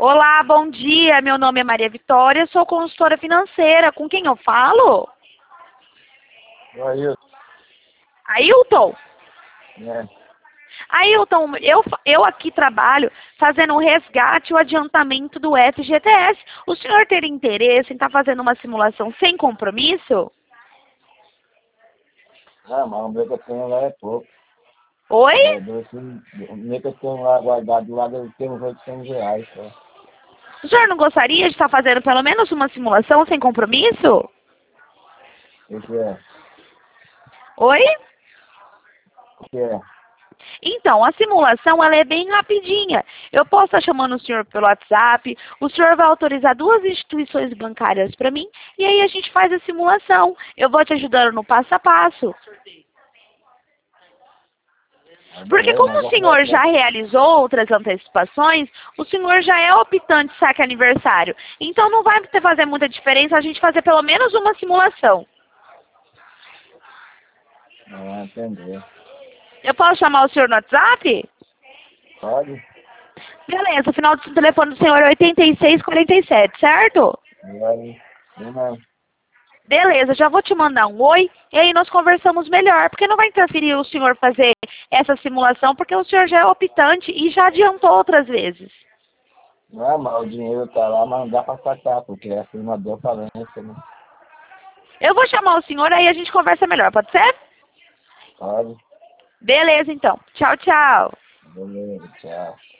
Olá, bom dia. Meu nome é Maria Vitória, sou consultora financeira. Com quem eu falo? Aí, Ailton. né? Ailton, eu aqui trabalho fazendo o resgate e o adiantamento do FGTS. O senhor teria interesse em estar fazendo uma simulação sem compromisso? Ah, mas o meu que eu tenho lá é pouco. Oi? O meu que eu tenho lá guardado lá deve ter uns R$ 800 só. O senhor não gostaria de estar fazendo pelo menos uma simulação sem compromisso? O que é? Oi? O que é? Então, a simulação ela é bem rapidinha. Eu posso estar chamando o senhor pelo WhatsApp, o senhor vai autorizar duas instituições bancárias para mim, e aí a gente faz a simulação. Eu vou te ajudando no passo a passo. Ah, Porque beleza, como mas o senhor já realizou outras antecipações, o senhor já é optante saque aniversário. Então não vai fazer muita diferença a gente fazer pelo menos uma simulação. não entender. Eu posso chamar o senhor no WhatsApp? Pode? Beleza, o final do telefone do senhor é 8647, certo? Pode. Não. Beleza, já vou te mandar um oi e aí nós conversamos melhor, porque não vai interferir o senhor fazer essa simulação, porque o senhor já é optante e já adiantou outras vezes. Não, mas o dinheiro tá lá, mas não dá pra sacar, porque é acima deu falência, né? Eu vou chamar o senhor, aí a gente conversa melhor, pode ser? Pode? Beleza, então. Tchau, tchau. Beleza, tchau.